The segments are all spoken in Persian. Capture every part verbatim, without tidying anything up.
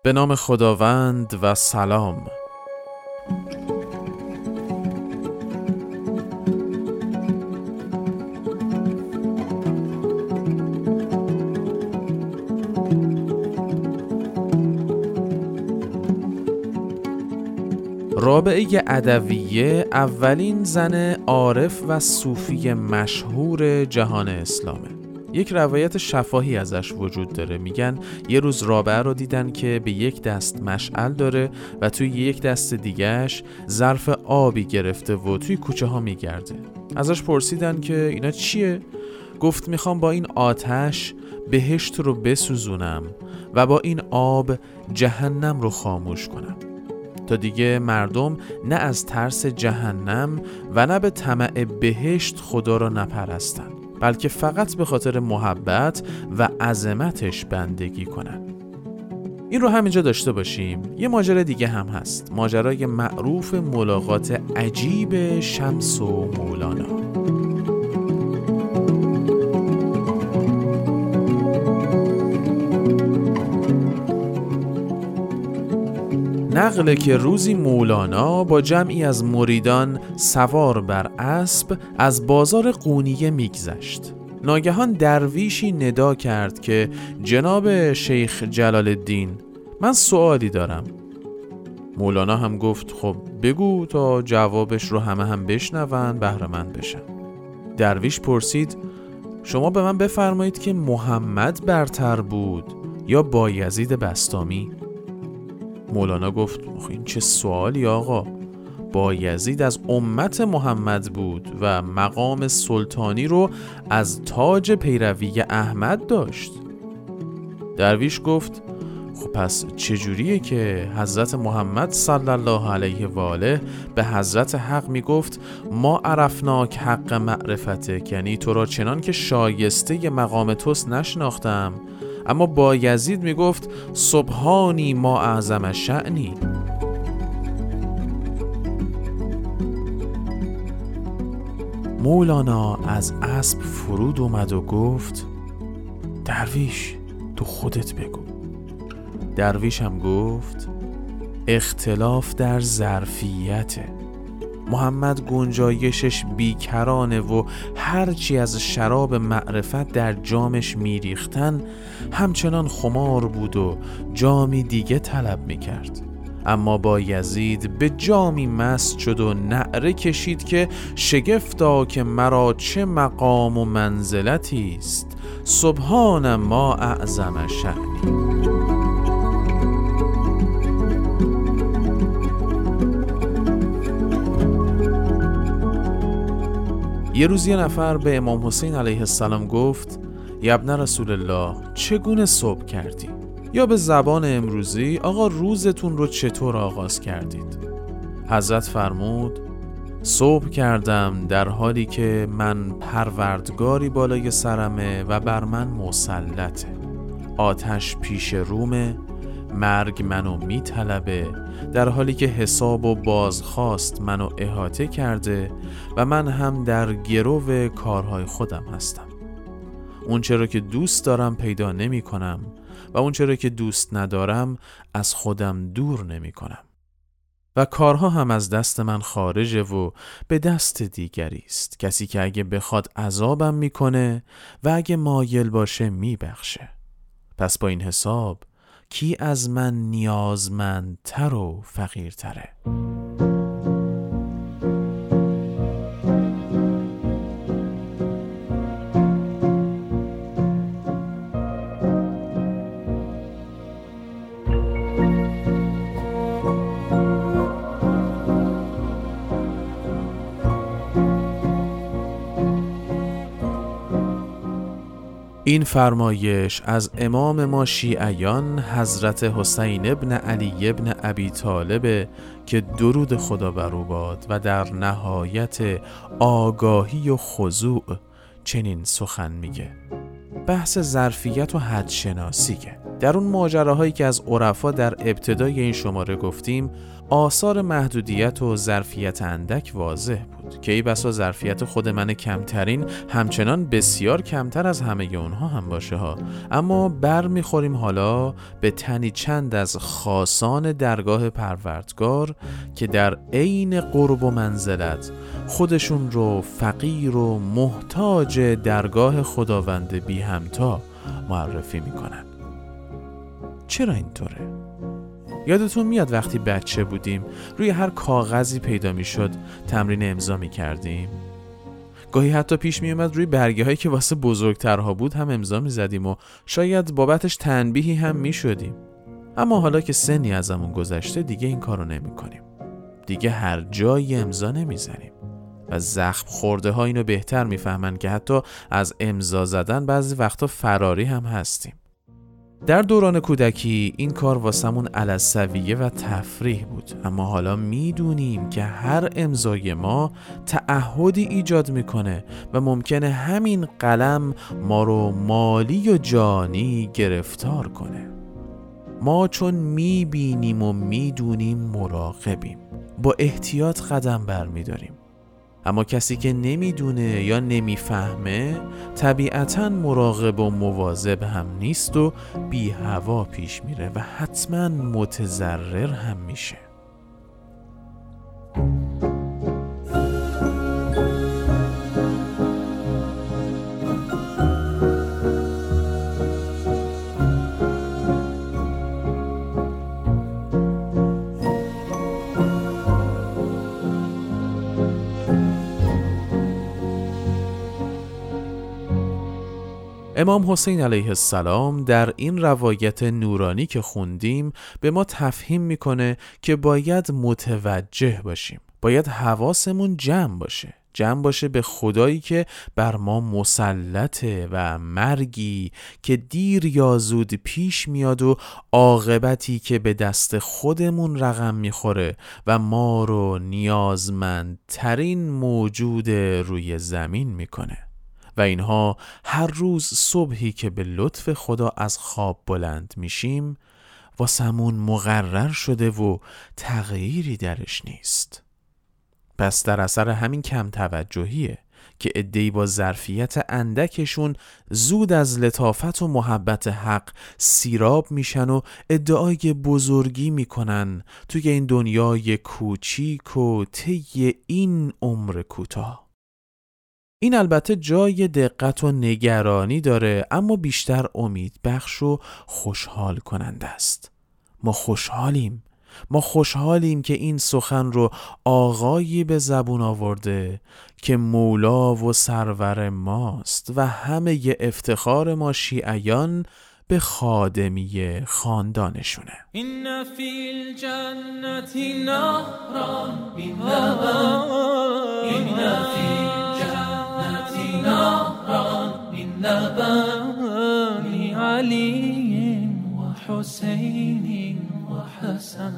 به نام خداوند و سلام. رابعه عدویه اولین زن عارف و صوفی مشهور جهان اسلامه. یک روایت شفاهی ازش وجود داره. میگن یه روز رابعه رو دیدن که به یک دست مشعل داره و توی یک دست دیگهش ظرف آبی گرفته و توی کوچه ها میگرده. ازش پرسیدن که اینا چیه؟ گفت میخوام با این آتش بهشت رو بسوزونم و با این آب جهنم رو خاموش کنم تا دیگه مردم نه از ترس جهنم و نه به طمع بهشت خدا رو نپرستن، بلکه فقط به خاطر محبت و عظمتش بندگی کنن. این رو همینجا داشته باشیم. یه ماجرا دیگه هم هست، ماجرای معروف ملاقات عجیب شمس و مولانا. نقله که روزی مولانا با جمعی از مریدان سوار بر اسب از بازار قونیه میگذشت. ناگهان درویشی ندا کرد که جناب شیخ جلال الدین، من سوالی دارم. مولانا هم گفت خب بگو تا جوابش رو همه هم بشنون بهره مند بشن. درویش پرسید شما به من بفرمایید که محمد برتر بود یا بایزید بسطامی؟ مولانا گفت این چه سوالی آقا، بایزید از امت محمد بود و مقام سلطانی رو از تاج پیروی احمد داشت. درویش گفت خب پس چجوریه که حضرت محمد صلی الله علیه و آله به حضرت حق می گفت ما عرفناک حق معرفتک، یعنی تو را چنان که شایسته مقام توست نشناختم، اما بایزید می گفت سبحانی ما اعظم شأنی. مولانا از اسب فرود اومد و گفت درویش تو خودت بگو. درویش هم گفت اختلاف در ظرفیته. محمد گنجایشش بیکرانه و هرچی از شراب معرفت در جامش میریختن همچنان خمار بود و جامی دیگه طلب میکرد. اما بایزید به جامی مست شد و نعره کشید که شگفتا که مرا چه مقام و منزلتی است، سبحان ما اعظم شأنی. یه روز یه نفر به امام حسین علیه السلام گفت یا ابن رسول الله چگونه صبح کردی؟ یا به زبان امروزی آقا روزتون رو چطور آغاز کردید؟ حضرت فرمود صبح کردم در حالی که من پروردگاری بالای سرمه و بر من مسلطه. آتش پیش رومه، مرگ منو میطلبه، در حالی که حساب و بازخواست منو احاطه کرده و من هم در گرو کارهای خودم هستم. اون چرا که دوست دارم پیدا نمی کنم و اون چرا که دوست ندارم از خودم دور نمی کنم و کارها هم از دست من خارجه و به دست دیگری است، کسی که اگه بخواد عذابم میکنه و اگه مایل باشه میبخشه. پس با این حساب کی از من نیازمندتر و فقیرتره؟ این فرمایش از امام ما شیعیان حضرت حسین ابن علی ابن ابی طالب که درود خدا بر او باد و در نهایت آگاهی و خضوع چنین سخن میگه بحث ظرفیت و حدشناسیه. در اون ماجراهایی که از عرفا در ابتدای این شماره گفتیم، آثار محدودیت و ظرفیت اندک واضح بود که ای بسا ظرفیت خود من کمترین همچنان بسیار کمتر از همه اونها هم باشه ها، اما بر میخوریم حالا به تنی چند از خاصان درگاه پروردگار که در عین قرب و منزلت خودشون رو فقیر و محتاج درگاه خداوند بی همتا معرفی میکنن. چرا اینطوره؟ یادتون میاد وقتی بچه بودیم روی هر کاغذی پیدا میشد تمرین امضا میکردیم؟ گاهی حتی پیش میومد روی برگه هایی که واسه بزرگترها بود هم امضا میزدیم و شاید بابتش تنبیهی هم میشدیم. اما حالا که سنی ازمون گذشته دیگه این کارو نمی کنیم. دیگه هر جایی امضا نمیزنیم و زخم خورده ها اینو بهتر میفهمن که حتی از امضا زدن بعضی وقتا فراری هم هستیم. در دوران کودکی این کار واسمون علالسویه و تفریح بود، اما حالا میدونیم که هر امضای ما تعهدی ایجاد میکنه و ممکنه همین قلم ما رو مالی و جانی گرفتار کنه. ما چون میبینیم و میدونیم مراقبیم، با احتیاط قدم برمیداریم. اما کسی که نمیدونه یا نمیفهمه طبیعتاً مراقب و مواظب هم نیست و بی هوا پیش میره و حتماً متضرر هم میشه. امام حسین علیه السلام در این روایت نورانی که خوندیم به ما تفهیم میکنه که باید متوجه باشیم، باید حواسمون جمع باشه جمع باشه به خدایی که بر ما مسلطه و مرگی که دیر یا زود پیش میاد و عاقبتی که به دست خودمون رقم میخوره و ما رو نیازمندترین موجود روی زمین میکنه. و اینها هر روز صبحی که به لطف خدا از خواب بلند میشیم واسمون مقرر شده و تغییری درش نیست. پس در اثر همین کم توجهیه که عده‌ای با ظرفیت اندکشون زود از لطافت و محبت حق سیراب میشن و ادعای بزرگی میکنن توی این دنیای کوچیک و طی این عمر کوتاه. این البته جای دقت و نگرانی داره، اما بیشتر امید بخش و خوشحال کننده است. ما خوشحالیم ما خوشحالیم که این سخن رو آقایی به زبون آورده که مولا و سرور ماست و همه ی افتخار ما شیعیان به خادمی خاندانشونه. این فی الجنت نهران من لبن، این فی الجنت نهران من لبن لعلی و حسین و حسن،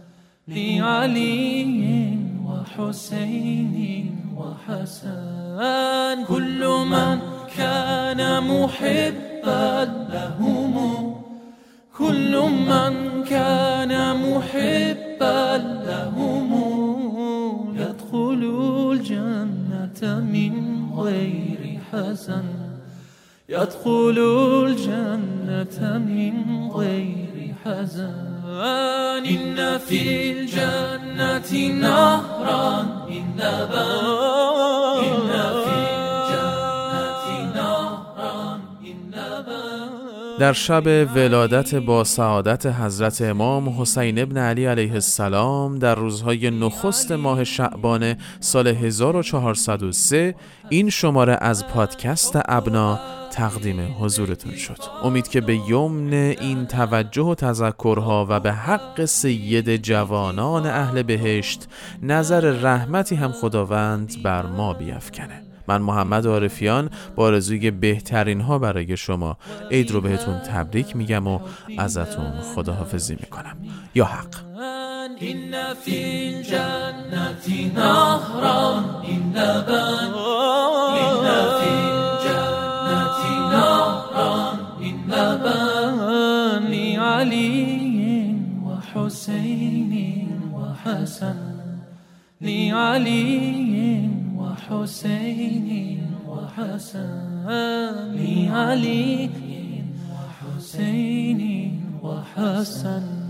لعلی و حسین و حسن. كل من كان محبا لهم، كل من كان محبا لهم يدخل الجنة من غير حزن، يدخل الجنة من غير حزن. إن في الجنة نهرا من لبن، إن في الجنة نهرا من لبن. در شب ولادت با سعادت حضرت امام حسین ابن علی علیه السلام در روزهای نخست ماه شعبان سال هزار و چهارصد و سه این شماره از پادکست ابنا تقدیم حضورتون شد. امید که به یمن این توجه و تذکرها و به حق سید جوانان اهل بهشت نظر رحمتی هم خداوند بر ما بیفکنه. من محمد عارفیان با آرزوی بهترین ها برای شما عید رو بهتون تبریک میگم و ازتون خداحافظی میکنم. یا حق. إن في الجنة نهرا من لبن، إن في الجنة نهرا أبا لعلي وحسين وحسن لعلي وحسين وحسن لعلي وحسين وحسن